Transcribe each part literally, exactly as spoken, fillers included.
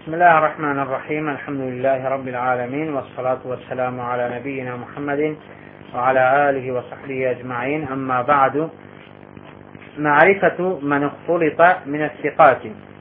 بسم الله الرحمن الرحيم. الحمد لله رب العالمين، والصلاة والسلام على نبينا محمد وعلى آله وصحبه أجمعين. أما بعد، معرفة من اختلط من الثقات.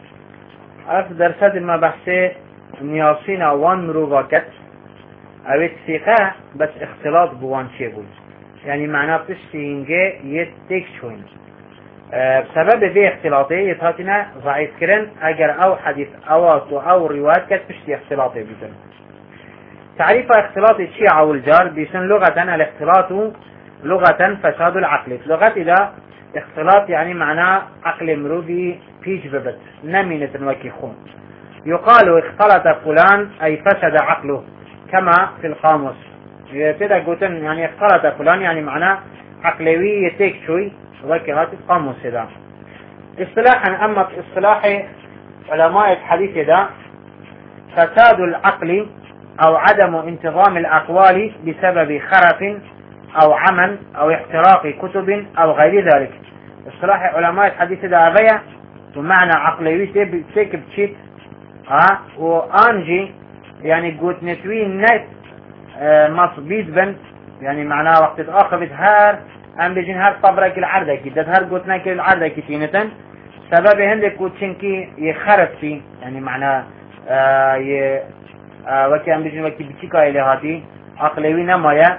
أف درسات ما بحثي نياسين وان مروفاكت أو الثقة بس اختلاط بوان شيء، يعني معناه بتشتينجي يتك شوين بسبب ذي اختلاطي يتهاتنا ضعيف كرن اگر او حديث او او روايات كت بشتي اختلاطي بيسن. تعريف اختلاط الشيعة والجار بيسن لغة الاختلاط لغة فساد العقل. لغة إذا اختلاط يعني معناه عقل مروفي بيج ببت نمينة وكيخون. يقال اختلط فلان أي فسد عقله كما في القاموس. كده قلتن يعني اختلط فلان يعني معناه عقلوي يتيك شوي وكهات القاموس ده. اصطلاحا أما اصطلاح علماء الحديث ده فساد العقل أو عدم انتظام الأقوال بسبب خرف أو عمى أو احتراق كتب أو غير ذلك. اصطلاح علماء الحديث ده أبيا بمعنى عقلوي تيك بتشيت ها وأنجي يعني قوت نتوين نت اه مصبيد بن يعني معناه وقت آخر بتهار ام بيجين هر صبرك العرضة كي ده هر قوتنا كي العرضة كي تينتن سبب هندك وتشنكي يخرف فيه يعني معناه اه ي اه وكي ام بيجين وكي بتشيكا إلي هاتي عقلوي نمايا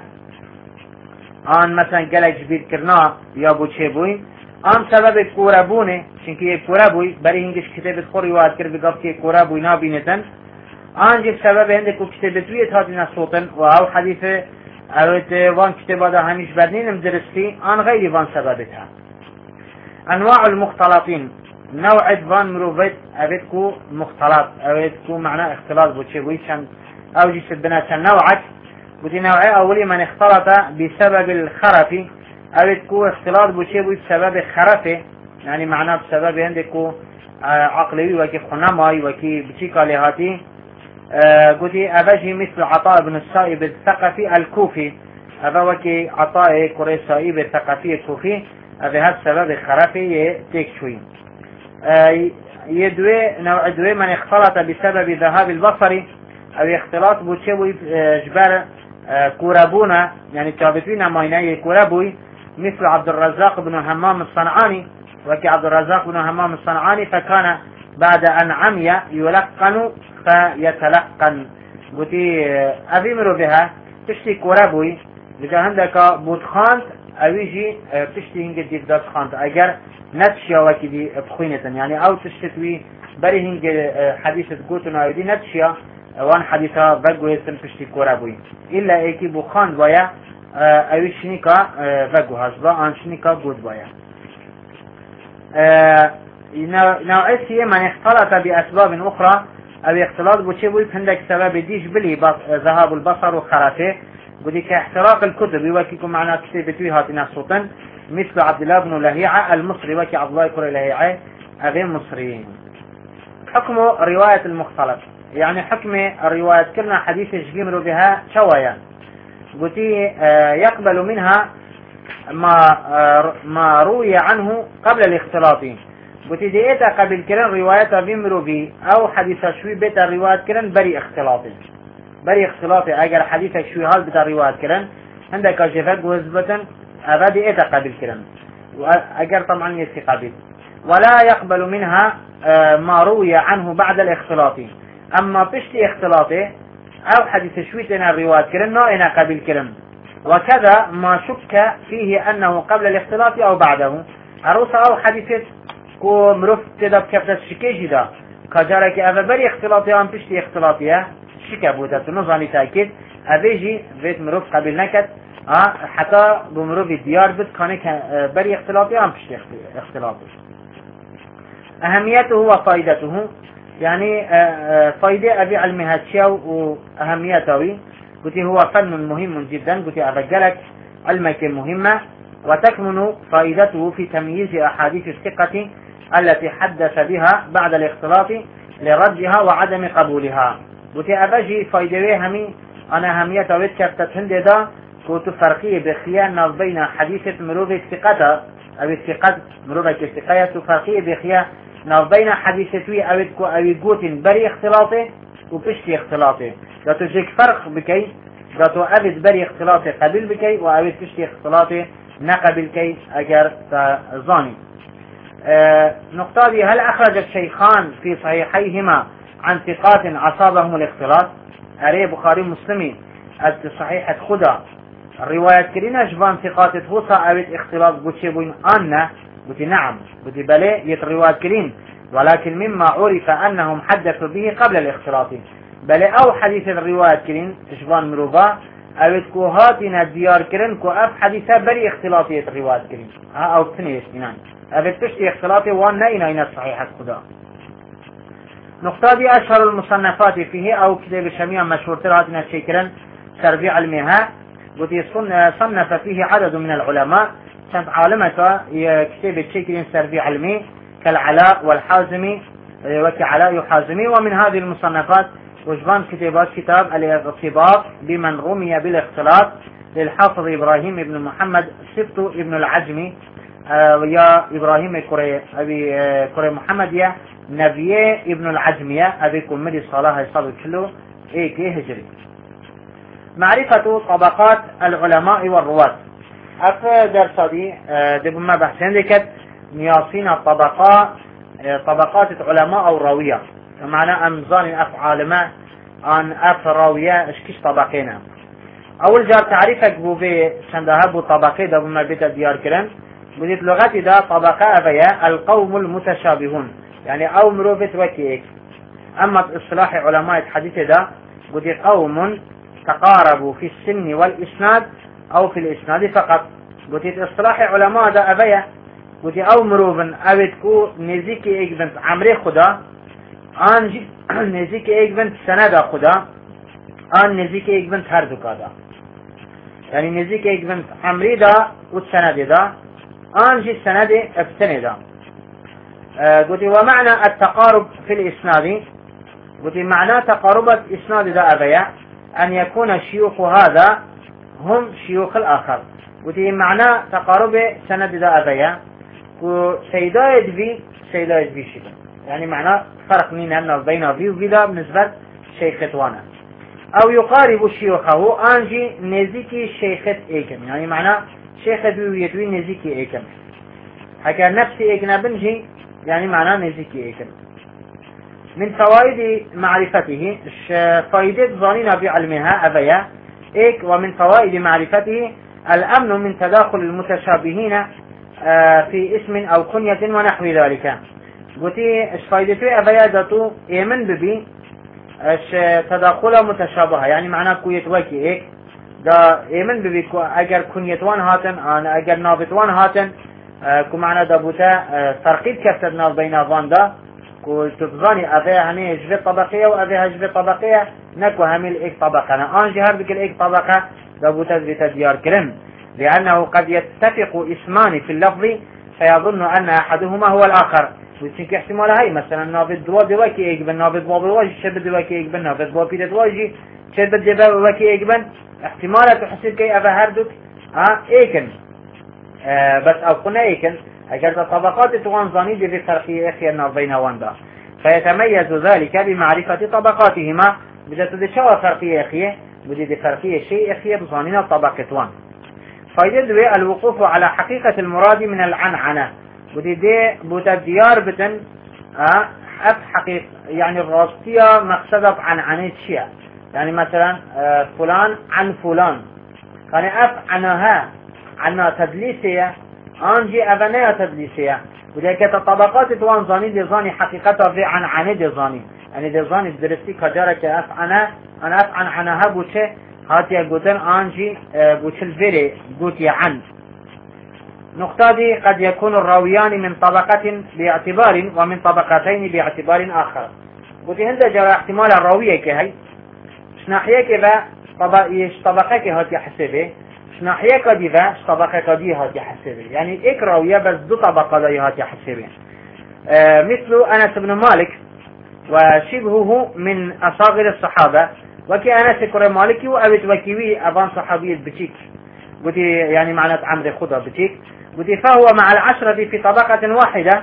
آن مثلا قلق جبير كرنا يا بو چه بوي آن سبب كورابونه چنكي كورابوي بري هنگش كتاب خوري واد كر بقف كي كورابوي نابينتن آن جب سبب هندك وكتابتوية هاتنا صوتن وهو حديث اوت وان كتاب هذا هميش بدنين مدرستي آن غير وان سببتها. انواع المختلطين نوع وان مروفيت اوتكو مختلط اوتكو معنى اختلاط بوچه بوي شن او جيس بنا شن نوعك بودي نوعي اولي من اختلط بسبب الخرف اوتكو اختلاط بوچه بوي بسبب خرفه يعني معنى بسبب عندكو عقلي وكي خنماي وكي بچيكا لهاتي قلتي أبجي مثل عطاء بن السائب الثقفي الكوفي أبا وكي عطاء كوري السائب الثقفي الكوفي أبا هذا السبب خرافي تكشوي. يدوي نوع دوي من اختلط بسبب ذهاب البصر أو اختلاط بوشوي جبال كورابونا يعني تابتين مايناي كورابوي مثل عبد الرزاق بن همام الصنعاني وكي عبد الرزاق بن همام الصنعاني فكان بعد أن عمي يلقن فيتلقن. قلتي أبيمرو بها تشتي كورابوي لجا هندك بودخانت أويجي تشتي هنجد ديف داس خانت أجر نتشيا وكي دي بخوينة يعني أو تشتوي بري هنج حديثة قوتنا ودي نتشيا وان حديثة بقو يسم تشتي كورابوي إلا ايكي بخاند بايا أويش نيكا بقو هزبا آنش نيكا قوت بايا. نوع اسيه من اختلط بأسباب أخرى أو اختلاط بوشي بوي عندك سبب ديش بلي ذهاب البصر وخرافه قدي كاحتراق الكتب وكيكم معنا كتابتوي هاتنا صوتا مثل عبد الله بن لهيعة المصري وكي عبد الله كوري لهيعة أبين مصريين. حكم رواية المختلط يعني حكم الرواية كلنا حديث يجمر بها شوية قلتي يقبل منها ما ما روي عنه قبل الاختلاط. قلتي دي ايتا قبل كرن رواية بيمرو بي او حديثة شوي بيتا رواية كرن بري اختلاطي بري اختلاطي اگر حديثة شوي هال بيتا رواية كرن عندك جفاق وزبة ابا دي ايتا قبل كرن اگر طبعا يسي قبل ولا يقبل منها ما روي عنه بعد الاختلاط. اما بشتي اختلاطي او حديثة شوي تنا رواية كرن نائنا قبل كرن وكذا ما شك فيه انه قبل الاختلاط او بعده عروسة او حديثة كو مروف تدا بكفتة شكيجي دا كجارك اوه بري اختلاطي هم پشتی اختلاطيه شكا بوده تنظاني تأكيد اوهجي بيت مروف قبل نكت حتى بمروف ديار بد كانك بري اختلاطي هم پشتی اختلاطي. اهميته وفائدته يعني فائدة ابي علمها تشيو واهميته قلت هو فن مهم جدا قلت ارجلك علمك مهمة وتكمن فائدته في تمييز احاديث الثقة التي حدث بها بعد الاختلاط لردها وعدم قبولها. قلت أبجي فايدة همي أنا همية ويتكفتت هندي دا كنت فرقية بخيان بين حديثة مروف الثقة أو الثقة مروف الثقة فرقية بخيان ناف بين حديثتوي أويد كو أويد قوتين بري اختلاطه وبشتي اختلاطه داتو جيك فرق بكي داتو أويد بري اختلاطه قبل بكي وأويد بشتي اختلاطه نقبل كي أجر تظاني. اه نقطة دي هل أخرج الشيخان في صحيحيهما عن ثقات أصابهم الاختلاط؟ أري بخاري مسلمي الصحيحة خدا الرواية كرينا جبان ثقات توصى أويد اختلاط بوشي بوين أنا بوتي نعم بوتي بلي يت الرواية كرين ولكن مما عرف أنهم حدثوا به قبل الاختلاط بلي أو حديث الرواية كرين تشبان مروفا أويد كو هاتنا ديار كرين كو أف حديثة بري اختلاطية الرواية كرين ها أو بتنيش إنان أويد تشتي اختلاطي وانا إنا إنا صحيحة خدا. نقطة دي أشهر المصنفات فيه أو كتاب الشميع مشهور ترهاتنا الشيكرا تربيع المهاء بوتي صنف فيه عدد من العلماء كانت عالمة كتاب الشيكرين تربيع المهاء كالعلاء والحازمي وكعلاء وحازمي. ومن هذه المصنفات وجبان كتابات كتاب الارتباط بمن رمي بالاختلاط للحافظ إبراهيم بن محمد سبت ابن العجمي ويا إبراهيم كوري أبي كوري محمد يا نبيه ابن العجمية أبي كمدي صلاة يصاب كله إيه كي هجري. معرفة طبقات العلماء والرواة أف درس دي دب ما بحثين ذكر نياصين الطبقات طبقات العلماء أو راوية معنى أمزان أف عالماء عن أف راوية إشكيش طبقينا. أول جار تعريفك بو في شندهب طبقي دب ما بيت ديار كرن بديت لغتي دا طبقة أبيا القوم المتشابهون يعني أو مروفة وكيك. أما إصلاح علماء الحديث دا بدي قوم تقاربوا في السن والإسناد أو في الإسناد فقط. بدي إصلاح علماء دا أبيا بدي أو مروفن أبدكو نزيكي إيك بنت عمري خدا آن نزيكي إيك بنت سندا خدا آن نزيكي إيك بنت هردوكا دا يعني نزيكي إيك بنت عمري دا والسند دا آن جي السند افتني دا. آه قلت ومعنى التقارب في الإسناد قلت معنى تقارب الإسناد دا أبيا أن يكون شيوخ هذا هم شيوخ الآخر. قلت معنى تقارب سند دا أبيا سيدا يدبي سيدا يدبي شيء يعني معنى فرق من أنه بين في وبدا بالنسبة شيخ وانا أو يقارب شيوخه أنجي نزيكي شيخة إيكم يعني معنى شيخ بي يدوي نزيكي إيكم حكى نفسي إيكنا بنجي يعني معنى نزيكي إيكم. من فوائد معرفته فائدة ظنين بعلمها أبيا إيك. ومن فوائد معرفته الأمن من تداخل المتشابهين في اسم أو كنية ونحو ذلك. قلتي اش فائدته أبيا داتو إيمن ببي اش تداخل متشابهة يعني معنى كويت وكي إيك دا إيمن ببي كو أجر كنيتوان هاتن أنا أجر نابتوان هاتن كو معنى دابوتا ترقيب كفتنا بين فاندا كو تبظاني أفيا هني هجبة طبقية وأفيا هجبة طبقية نكو هميل إيك طبقة أنا أنجي هربك الإيك طبقة دابوتا بيتا ديار كرم لأنه قد يتفق اسمان في اللفظ فيظن أن أحدهما هو الآخر ويسنك احتمال هاي مثلا نافذ دوا دواكي إيك بن نافذ باب الواجي شبه دواكي إيك بن نافذ باب بيتا دواجي شبه دواكي إيك بن احتمالات تحسب كي أفا هردك ها إيكن آه بس أو قلنا إيكن أجل الطبقات توانزاني دي فرقية إخيارنا بين واندا فيتميز ذلك بمعرفة طبقاتهما بدأ تدشوا فرقية إخية بدأ دي فرقية شيء إخية بظانين الطبقة وان. فايدة دوي الوقوف على حقيقة المراد من العنعنة بدأ دي بوتا ديار بتن آه أف حقيقة يعني الراستية مقصدة عنعنة شيء يعني مثلا آه فلان عن فلان كان أف عنها عنا تدليسية أنجي أبناء تدليسية وذلك الطبقات توانزاني دي زاني حقيقتها في عن عنه دي زاني يعني دي زاني درستي كجارك أفعنا أنا أفعن عنها بوشي هاتي قوتن أنجي بوشي الفيري قوتي عن. نقطة دي قد يكون الراويان من طبقة باعتبار ومن طبقتين باعتبار آخر. قوتي هنده جرى احتمال الراوية كهي شناحية كبا طبقة كهاتي حسبه شناحية كديفة طبقة كدي هاتي حسبه يعني إك راوية بس دو طبقة دي هاتي حسبه. آه مثل أنس بن مالك وشبهه من أصاغر الصحابة وكي أنس كرة مالكي وأبت وكيوي أبان صحابي بتيك قلتي يعني معنى عمري خضر بتيك قلتي فهو مع العشرة في طبقة واحدة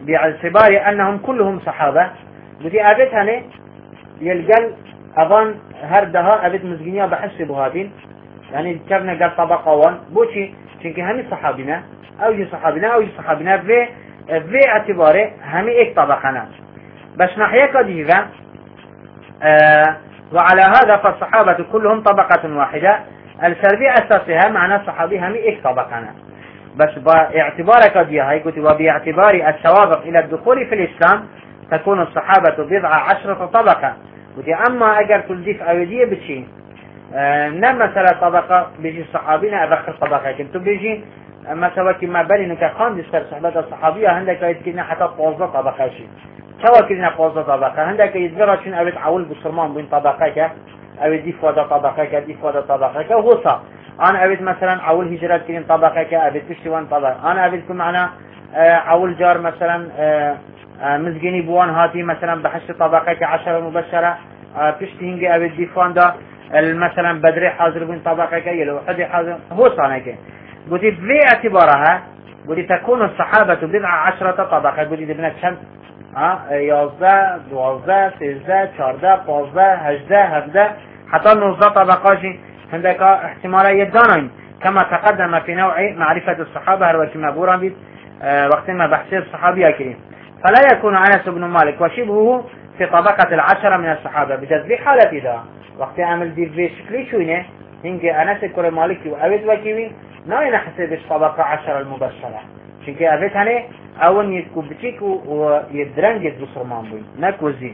باعتبار أنهم كلهم صحابة بودي أبيت هني يلقل أظن هردها أبيت مزجنيا بحس بهاتين يعني كرنا قال طبقة وان بوشي چونكي همي صحابنا أو جي صحابنا أو جي صحابنا في في اعتباره همي ايك طبقنا بس ناحية كديفة آه وعلى هذا فالصحابة كلهم طبقة واحدة السلبية أساسها معنى الصحابي همي ايك طبقنا بس باعتبار كديها هي كتب وباعتبار السوابق إلى الدخول في الإسلام تكون الصحابة بضع عشرة طبقة ودي أما أجر تلديف أودية بشي آه نعم مثلا طبقة بيجي صحابينا أبخر طبقة كنتو بيجي مثلا كما بالي نكا خان دستر صحبة الصحابية عندك يتكلنا حتى بوزة طبقة شي سوا كلنا بوزة طبقة عندك يتقرأ شن أبد عول بسرمان بين طبقة أبد ديف ودا طبقة ديف ودا طبقة هو صح أنا أبد مثلا عول هجرات كلين طبقة أبد تشتوان طبقة أنا أبد كم معنا آه عول جار مثلا آه آه مزجني بوان هاتي مثلا بحش طبقة عشرة مبشرة آه تشتهنجي أبد ديفان دا مثلا بدري حاضر بين طبقة يلو حدي حاضر هو صانعك قلت في اعتبارها قلت تكون الصحابة بضع عشرة طبقة قلت ابنك شمس ها يازده دوازده سيزده چارده پازده هجده هفده حتى نوزده طبقات عندك احتمال يدانين كما تقدم في نوع معرفة الصحابة هو كما بوران بيت اه وقت ما بحث الصحابي كريم فلا يكون أنس بن مالك وشبهه في طبقة العشرة من الصحابة بجذب حالة ذا وقت عمل دي في شكلي شوينه هنجي أنس كره مالكي وأبد وكيوي ناين حسبش طبقة عشرة المبشرة شنكي أبد هني أول يتكو بتيكو ويدرنجز بصرمان بوي نكوزي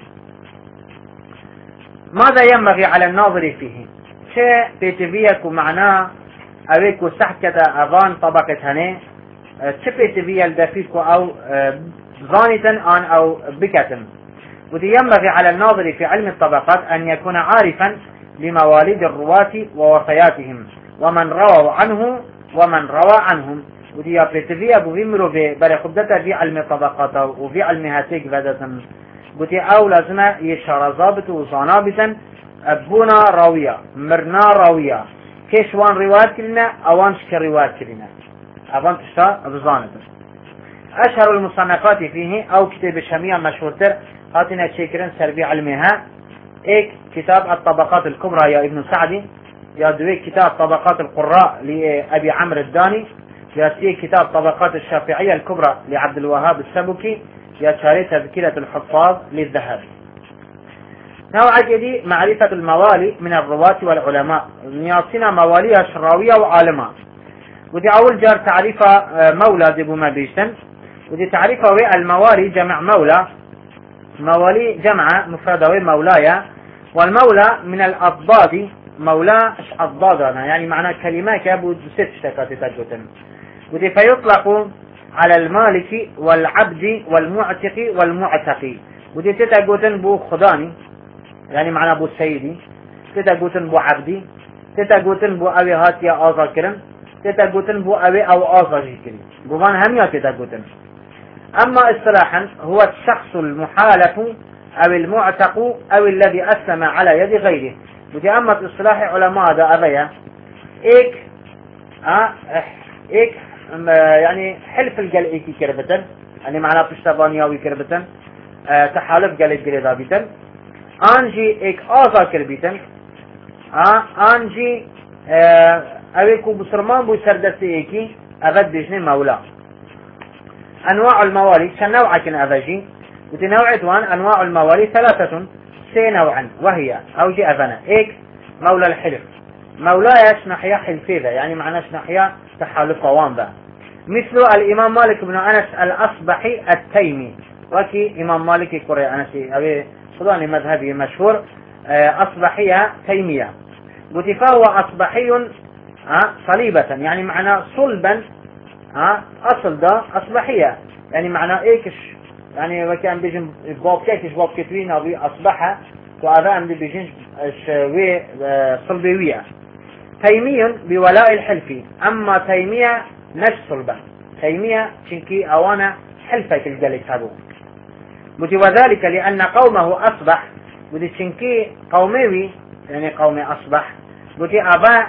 ماذا ينبغي على الناظر فيه شيء بيتبيك معناه أبيكو سحكة أغان طبقة هني شيء بيتبيك الدفيكو أو ظانتا أن أو بكتم وذي ينبغي على الناظر في علم الطبقات أن يكون عارفا بمواليد الرواة ووفياتهم ومن رووا عنه ومن روى عنهم وذي يبتفي أبو بيمرو بل خبدتا في علم الطبقات وفي علم هاتيك بدتا وذي أو لازم يشار ضابط وصنابتا أبونا راوية مرنا راوية كيشوان روايات كلنا أوانش كروايات كلنا أوان تشتا بزانتا أشهر المصنفات فيه أو كتاب الشامية مشهورتر هاتنا تشكرن سربي علمها ايك كتاب الطبقات الكبرى يا ابن سعدي يا دويك كتاب طبقات القراء لأبي عمرو الداني يا تيك كتاب طبقات الشافعية الكبرى لعبد الوهاب السبكي يا شاري تذكرة الحفاظ للذهبي نوع جديد معرفة الموالي من الرواة والعلماء نياصنا مواليها شراوية وعالمة ودي أول جار تعريفها مولى دبو ما بيشتن ودي تعريفها الموالي جمع مولى موالي جمع مفردة مولايا والمولى من الأضداد مولى أضدادنا يعني معنى كلمة كابو ست شتكات تجوتن ودي فيطلق على المالك والعبد والمعتق والمعتقي ودي تتجوتن بو خداني يعني معنى بو سيدي تتجوتن بو عبدي تتجوتن بو أبي هاتيا آزا كرن تتجوتن بو أبي أو آزا جيكري بوان هميا تتجوتن أما اصطلاحا هو الشخص المحالف أو المعتق أو الذي أسلم على يد غيره ودي أما اصطلاح علماء دا أبيا إيك آه إيك يعني حلف الجلئيكي كربتن يعني معناه بشتبانياوي كربتن آه تحالف جلئيك كربتن أنجي إيك آزا كربتن آه أنجي آه أبيكو بسرمان بو سردسي إيكي أغد بجني مولا أنواع الموالي كنوع كن أفجي وتنوعتوان أنواع الموالي ثلاثة سي نوعا وهي أوجي أفنا إيك مولى الحلف مولايش نحيا حلفيذا يعني معناش نحيا تحالف وانبا مثل الإمام مالك بن أنس الأصبحي التيمي وكي إمام مالك يقرأ أنسي أبي صداني مذهبي مشهور أصبحية تيمية فهو أصبحي صليبة يعني معنى صلبا ها أصل ده أصبحية يعني معنى إيكش يعني وكان بيجن باب كيكش باب كتوين أو أصبح وهذا عم بيجن شوي صلبوية تيمي بولاء الحلف أما تيمية نش صلبة تيمية شنكي أوانا حلفك الجلس هذا وذلك لأن قومه أصبح ودي شنكي قومي يعني قومي أصبح ودي أبا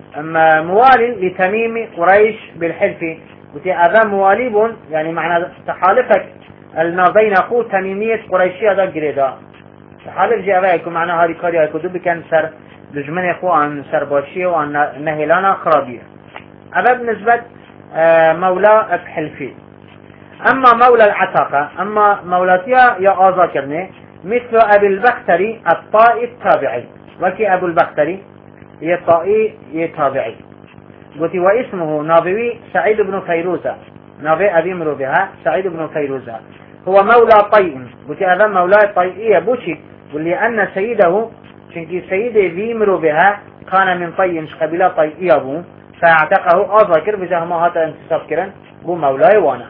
موال لتميم قريش بالحلف ودي أبا مواليب يعني معنى تحالفك النابين أخو تميمية قريشية دا قريدا حال الجاوة يكون معنا هاري كاري يكون بكن سر دجمن أخو عن سرباشية وعن نهلانا خرابية. أبا بالنسبة مولا بحلفي. أما مولا العتاقة أما مولاتيا يا آذاكرني مثل أبي البختري الطائي التابعي وكي أبو البختري يطائي يتابعي قلت واسمه نابوي سعيد بن فيروزة نابي أبي مرو بها سعيد بن فيروزة هو مولى طيء قلت هذا مولى طيئية بوشي واللي أن سيده شنكي سيده ذي مرو بها كان من طيء قبيلة طيئية بو فاعتقه أذكر بجاه ما هذا انتصاب كرن بو مولاي وانا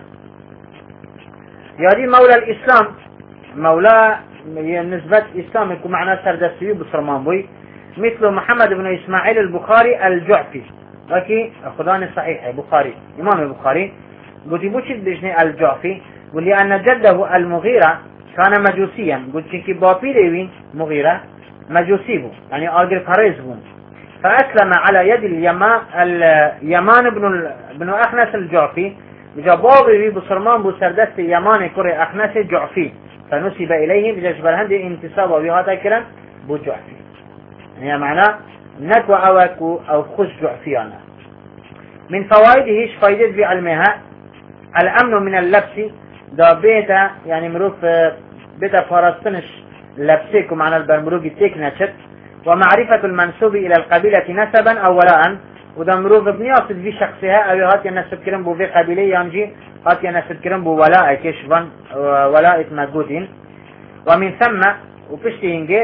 يادي مولى الإسلام مولى نسبة إسلام يكون معنا سردسي بصرمان بوي مثل محمد بن إسماعيل البخاري الجعفي وكي خدان الصحيح بخاري إمام البخاري قلت بوشد بجني الجعفي قل لي أن جده المغيرة كان مجوسيا قلت كي بابي ليوين مغيرة مجوسي بو يعني آجر فريز بو فأسلم على يد اليمان اليمان بن بن أخنس الجعفي جابابي بصرمان بو سردست يمان كري أخنس الجعفي فنسب إليه بجاج برهندي انتصاب وهذا كلام بو جعفي يعني معناه نكو أوكو أو خش جعفيانا. من فوائده فايدة بعلمها الأمن من اللبس دا بيتا يعني مروف بيتا فارستنش لبسيكو معنى البرمروجي تيك نشت ومعرفة المنسوب إلى القبيلة نسبا أو ولاء ودا مروف بنياصد في شخصها أو هات ينسب كرم بو في قبيلة ينجي هات ينسب كرم بو ولاء كشفا ولاء موجودين. ومن ثم وبشتهنجي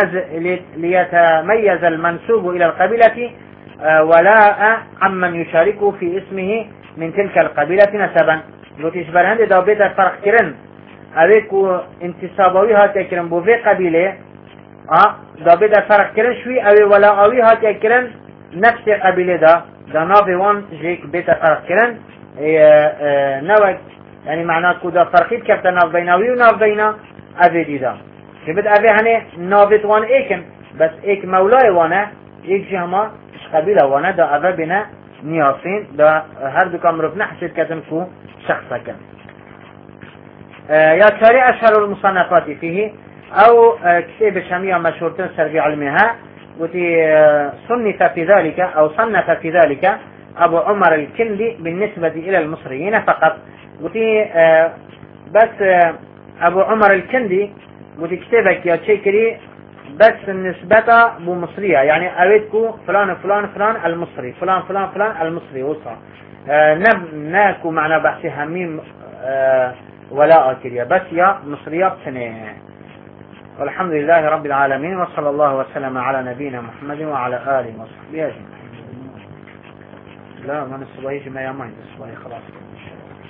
ليتميز المنسوب إلى القبيلة ولاء عمن يشاركه في اسمه من تلك القبيلة نسبا لو تشبر هندي دا بيتا فرق كرن أبيكو انتصابوي هاتي كرن بو في قبيلة اه دا بيتا فرق كرن شوي أبي ولاءوي هاتي كرن نفس قبيلة دا دا نافي وان جيك بيتا فرق كرن نوك يعني معناه كودا فرقيت كفتا ناف بيناوي وناف بينا أبي دي دا كبد أبي هني نافت وان ايكن بس ايك مولاي وانا ايك جهما اش قبيلة وانا دا أبا بنا نياسين دا هر دو كامروف نحشد كتن كو شخصا كان آه يا تاري أشهر المصنفات فيه أو آه كتاب شامية مشهورتين سرقي علمها وتي آه صنف في ذلك أو صنف في ذلك أبو عمر الكندي بالنسبة إلى المصريين فقط وتي آه بس آه أبو عمر الكندي وتي كتابك يا تشيكري بس النسبة بمصرية يعني أريدكو فلان فلان فلان المصري فلان فلان فلان المصري وصا آه نب ناكو معنا بحثي هميم آه ولا أكريا بس يا مصرية بسنة. والحمد لله رب العالمين وصلى الله وسلم على نبينا محمد وعلى آله وصحبه أجمعين. لا ما نصبحيش ما يمين نصبحي خلاص.